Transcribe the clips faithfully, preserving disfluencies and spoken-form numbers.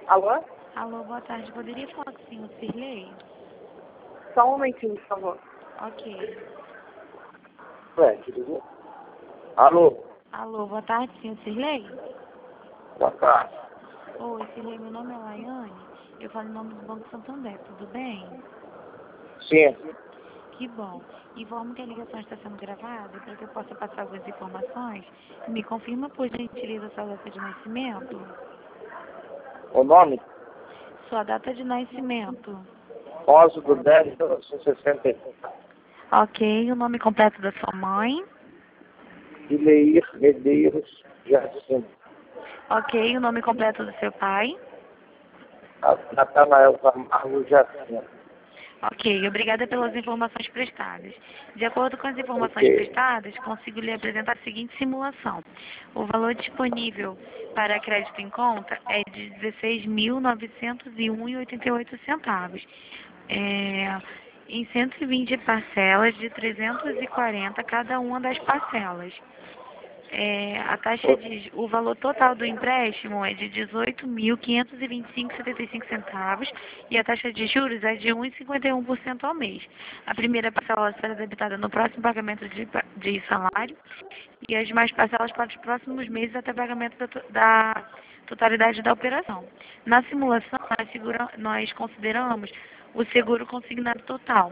Alô? Alô, boa tarde. Poderia falar com o senhor Sirlei? Só um momentinho, por favor. Ok. Ué, que ligou? Alô? Alô, boa tarde, senhor Sirlei? Boa tarde. Oi, Sirlei, meu nome é Laiane. Eu falo em nome do Banco Santander, tudo bem? Sim. Que bom. Informo que a ligação está sendo gravada para que eu possa passar algumas informações. Me confirma, por gentileza, sua data de nascimento? O nome? Sua data de nascimento. onze do dez de mil novecentos e sessenta e um. Ok. O nome completo da sua mãe? Ileir Medeiros Jardim. Ok. O nome completo do seu pai? Natanael Camargo Jardim. Ok, obrigada pelas informações prestadas. De acordo com as informações Ok. prestadas, consigo lhe apresentar a seguinte simulação. O valor disponível para crédito em conta é de dezesseis mil novecentos e um reais e oitenta e oito centavos. É, em cento e vinte parcelas de trezentos e quarenta cada uma das parcelas. É, a taxa de, o valor total do empréstimo é de dezoito mil quinhentos e vinte e cinco reais e setenta e cinco centavos e a taxa de juros é de um vírgula cinquenta e um por cento ao mês. A primeira parcela será debitada no próximo pagamento de, de salário e as demais parcelas para os próximos meses até pagamento da, to- da totalidade da operação. Na simulação, nós, segura, nós consideramos o seguro consignado total.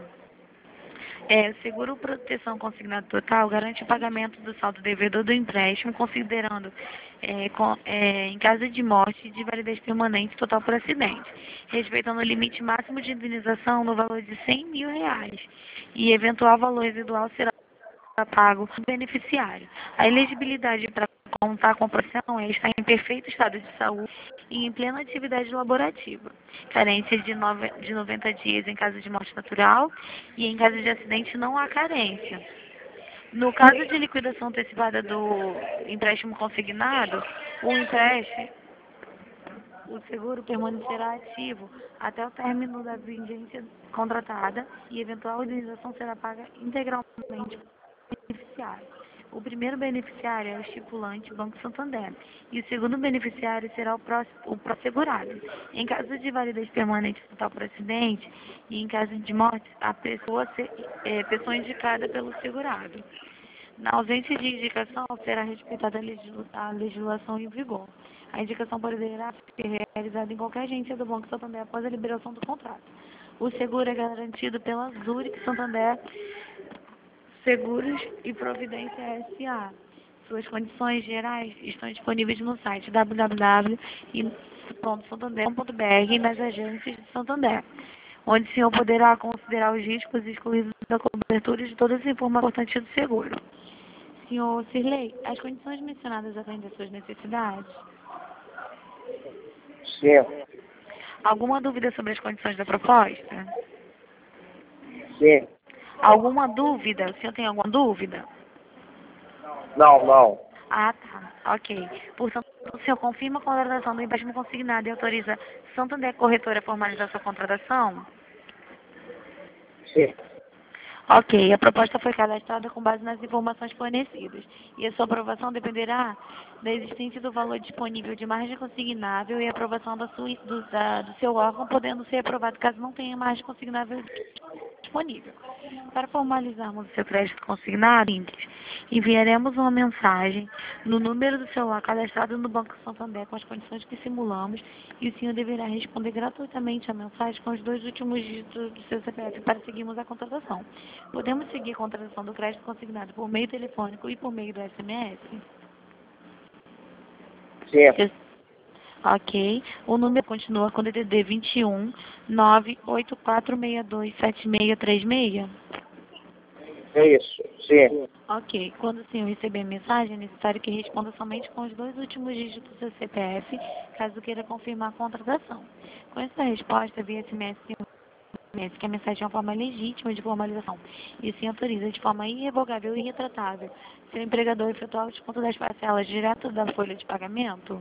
É, o seguro proteção consignado total garante o pagamento do saldo devedor do empréstimo, considerando é, com, é, em caso de morte de validez permanente total por acidente, respeitando o limite máximo de indenização no valor de cem mil reais e eventual valor residual será pago ao beneficiário. A elegibilidade para contar com a proteção é estar em perfeito estado de saúde e em plena atividade laborativa. Carência de, nove, de noventa dias em caso de morte natural e em caso de acidente não há carência. No caso de liquidação antecipada do empréstimo consignado, o empréstimo, o seguro permanecerá ativo até o término da vigência contratada e eventual indenização será paga integralmente beneficiário. O primeiro beneficiário é o estipulante Banco Santander e o segundo beneficiário será o, pró o pró-segurado. Em caso de validez permanente total por acidente e em caso de morte, a pessoa, se, é, pessoa indicada pelo segurado. Na ausência de indicação, será respeitada a, legisla a legislação em vigor. A indicação poderá ser realizada em qualquer agência do Banco Santander após a liberação do contrato. O seguro é garantido pela Zurich Santander Seguros e Providência S A. Suas condições gerais estão disponíveis no site w w w ponto santander ponto b r e nas agências de Santander, onde o senhor poderá considerar os riscos excluídos da cobertura de todas as informações importantes do seguro. Senhor Sirlei, as condições mencionadas atendem às suas necessidades? Sim. Alguma dúvida sobre as condições da proposta? Sim. Alguma dúvida? O senhor tem alguma dúvida? Não, não. Ah, tá. Ok. Portanto, o senhor confirma a contratação do empréstimo consignado e autoriza Santander Corretora a formalizar sua contratação? Sim. Ok. A proposta foi cadastrada com base nas informações fornecidas e a sua aprovação dependerá da existência do valor disponível de margem consignável e a aprovação da sua, do, da, do seu órgão, podendo ser aprovado caso não tenha margem consignável disponível. Para formalizarmos o seu crédito consignado, enviaremos uma mensagem no número do celular cadastrado no Banco Santander com as condições que simulamos e o senhor deverá responder gratuitamente a mensagem com os dois últimos dígitos do seu C P F para seguirmos a contratação. Podemos seguir a contratação do crédito consignado por meio telefônico e por meio do S M S? Sim. Ok. O número continua com D D D vinte e um, nove oito quatro seis dois sete seis três seis. É isso. Sim. Ok. Quando o senhor receber a mensagem, é necessário que responda somente com os dois últimos dígitos do seu C P F, caso queira confirmar a contratação. Com essa resposta, via S M S, que a mensagem é uma forma legítima de formalização e se autoriza de forma irrevogável e irretratável seu empregador efetuar o desconto das parcelas direto da folha de pagamento?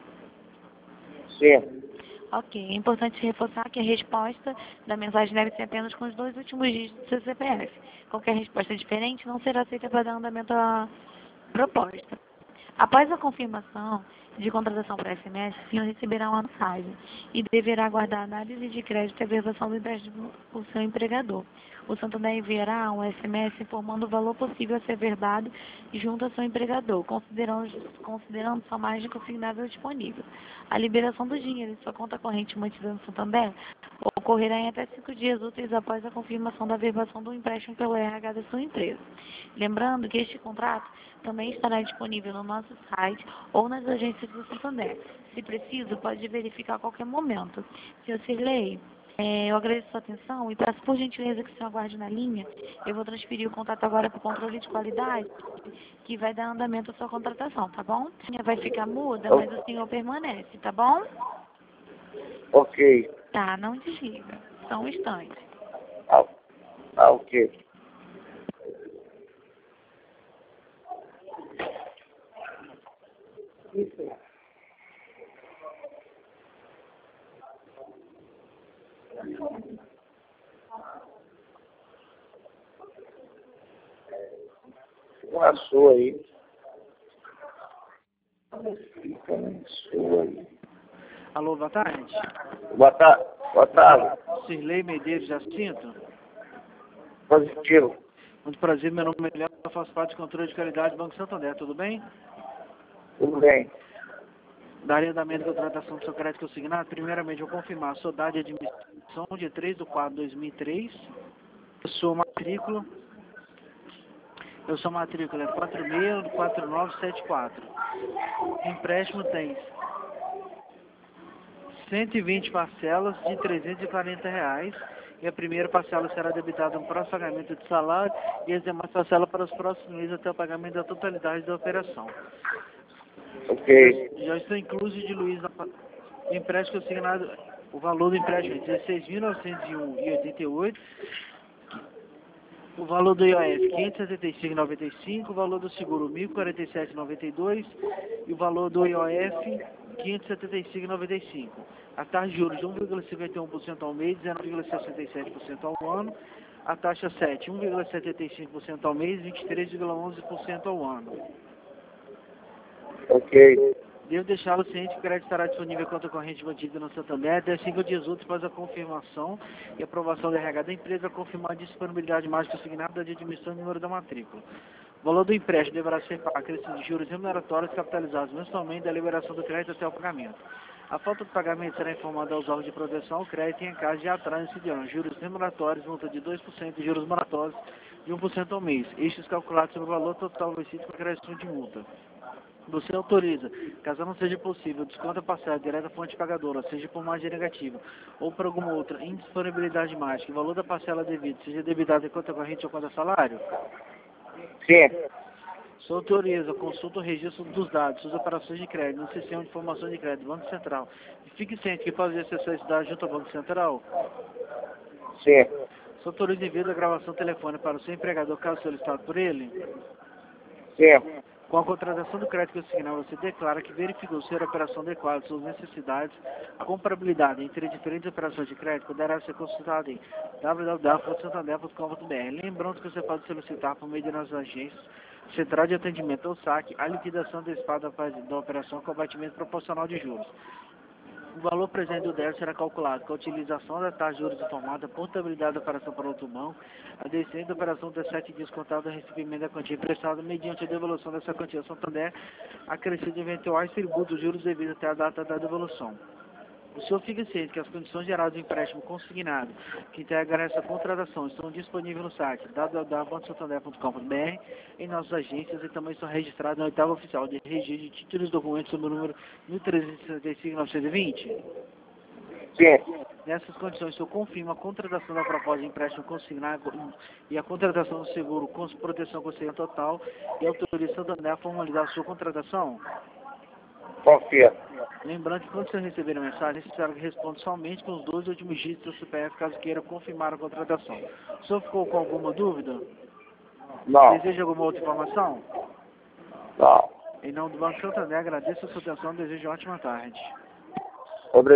Sim. Ok. É importante reforçar que a resposta da mensagem deve ser apenas com os dois últimos dígitos do seu C P F. Qualquer resposta diferente não será aceita para dar andamento à proposta. Após a confirmação, de contratação por S M S, o senhor receberá uma mensagem e deverá aguardar a análise de crédito e a verbação do empréstimo do seu empregador. O Santander enviará um S M S informando o valor possível a ser verbado junto ao seu empregador, considerando, considerando sua margem consignável disponível. A liberação do dinheiro em sua conta corrente mantida no Santander ocorrerá em até cinco dias úteis após a confirmação da verbação do empréstimo pelo R H da sua empresa. Lembrando que este contrato também estará disponível no nosso site ou nas agências do Santander. Se preciso, pode verificar a qualquer momento. senhor Cirlei, é, eu agradeço a sua atenção e peço por gentileza que o senhor aguarde na linha. Eu vou transferir o contato agora para o controle de qualidade, que vai dar andamento à sua contratação, tá bom? A linha vai ficar muda, mas o senhor permanece, tá bom? Ok. Tá, não desliga. Só um instante. Ah, ah ok. Isso. Uma sua aí. Fica na sua aí. Alô, boa tarde. Boa tarde. Boa tarde. Cirlei Medeiros Jacinto. Positivo. Muito prazer, meu nome é Léo, eu faço parte do controle de qualidade do Banco Santander, tudo bem? Tudo bem. Daria andamento à contratação do seu crédito consignado. Primeiramente, eu vou confirmar a sua data de admissão, dia três de quatro de dois mil e três. A sua matrícula. Eu sou matrícula é quatro seis quatro nove sete quatro. Empréstimo tem cento e vinte parcelas de trezentos e quarenta reais. E a primeira parcela será debitada no próximo pagamento de salário e as demais parcelas para os próximos meses até o pagamento da totalidade da operação. Ok. Já, já estou incluso de Luiz na empréstimo consignado. O valor do empréstimo é dezesseis mil novecentos e um vírgula oitenta e oito. O valor do I O F quinhentos e setenta e cinco vírgula noventa e cinco, o valor do seguro mil e quarenta e sete vírgula noventa e dois e o valor do I O F quinhentos e setenta e cinco vírgula noventa e cinco. A taxa de juros de um vírgula cinquenta e um por cento ao mês, dezenove vírgula sessenta e sete por cento ao ano. A taxa sete, um vírgula setenta e cinco por cento ao mês, vinte e três vírgula onze por cento ao ano. Ok. Devo deixá-lo ciente que o crédito estará disponível em conta corrente mantida no Santander até cinco dias úteis após a confirmação e aprovação do R H da empresa, confirmar a disponibilidade mágica consignada de admissão e número da matrícula. O valor do empréstimo deverá ser pago acrescido de juros remuneratórios capitalizados mensalmente da liberação do crédito até o pagamento. A falta de pagamento será informada aos órgãos de proteção ao crédito e em caso de atraso incidirão juros remuneratórios, multa de dois por cento e juros moratórios de um por cento ao mês. Estes calculados sobre o valor total vencido com acréscimo de multa. Você autoriza, caso não seja possível, desconto a parcela direta à fonte pagadora, seja por margem negativa ou por alguma outra indisponibilidade mágica, o valor da parcela devida seja debitado em conta corrente ou conta salário? Sim. Você autoriza, consulta o registro dos dados, suas operações de crédito no sistema de informação de crédito do Banco Central. E fique ciente que pode acessar esses dados junto ao Banco Central. Sim. Você autoriza envio da gravação telefônica para o seu empregador, caso solicitado por ele? Sim. Com a contratação do crédito consignado, você declara que verificou ser a operação adequada às suas necessidades. A comparabilidade entre diferentes operações de crédito poderá ser consultada em w w w ponto santander ponto com ponto b r. Lembrando que você pode solicitar por meio de nossas agências, central de atendimento ou saque, a liquidação antecipada da operação com abatimento proporcional de juros. O valor presente do débito será calculado com a utilização da taxa de juros informada, a portabilidade da operação para outro banco, a descendente da operação de sete dias contado ao recebimento da quantia emprestada mediante a devolução dessa quantia ao Santander, acrescido de eventuais tributos juros devidos até a data da devolução. O senhor fica ciente que as condições gerais do empréstimo consignado que integram essa contratação estão disponíveis no site w w w ponto santander ponto com ponto b r, em nossas agências e também estão registradas na oitava oficial de registro de títulos e documentos sob o número mil trezentos e sessenta e cinco mil novecentos e vinte. Sim. Nessas condições, o senhor confirma a contratação da proposta de empréstimo consignado e a contratação do seguro com proteção consignada total e autoriza o Santander a formalizar a sua contratação? Confia. Lembrando que quando você receber a mensagem, necessário que responda somente com os dois últimos dígitos do C P F, caso queira confirmar a contratação. O senhor ficou com alguma dúvida? Não. Deseja alguma outra informação? Não. Em nome do Banco Santander, agradeço a sua atenção e desejo uma ótima tarde.